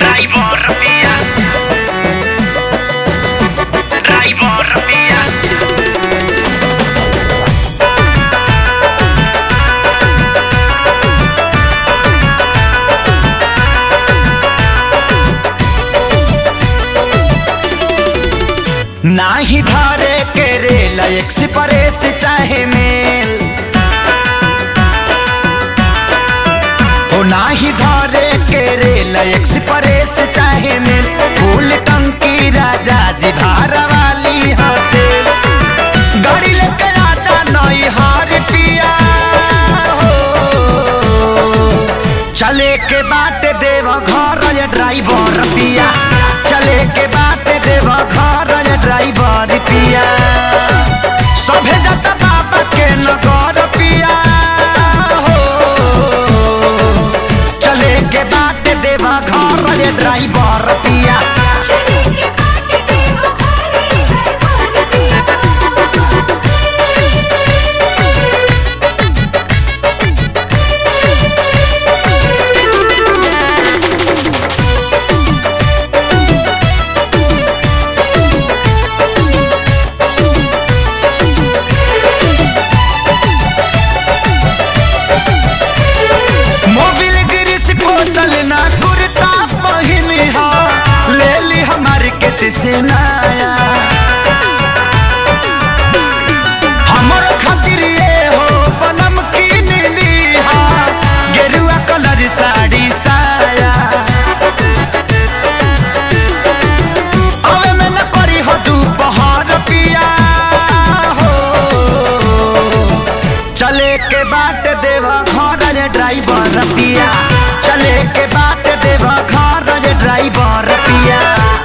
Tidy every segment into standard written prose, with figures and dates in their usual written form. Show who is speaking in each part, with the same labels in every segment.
Speaker 1: नाही धारे के रेल एक्सप्रेस चाहे मेल हो, नाही धारे के रेल एक्सप्रेस चाहे मेल। फूल टंकी राजा जी भारा वाली होटल, गाड़ी लेके आजा नई हार पिया हो। चले के बाट देव घर ये ड्राइवर पिया, चले के बाट देव घर ये ड्राइवर पिया। सभे जाता बाबा के नगर पिया हो, चले के बाट देव घर ये ड्राइवर पिया। से नया हमर खातिर ये हो पलम की नीली हा, गेरुआ कलर साड़ी साया। अवे में न करी हो दोपहर पिया हो, चले के बाट देवा घर ये ड्राइवर पिया, चले के बाट देवा घर ये ड्राइवर पिया।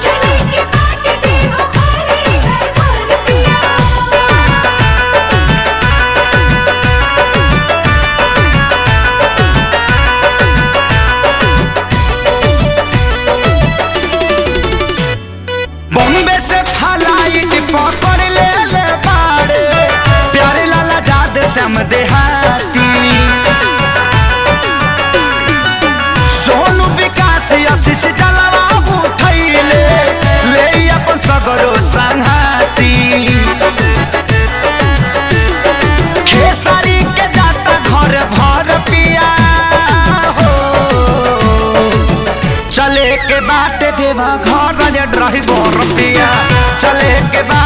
Speaker 1: बॉम्बे से फ्लाइट पकड़ ले बाड़े, प्यारे लाला जाद श्याम देहाती। सोनू विकास आशीष जलवा उठैले, ले अपन सगरो संघाती। खेसारी के जाता घर भर पिया हो, चले के बाट देवा घर ये ड्राइवर पिया, चले के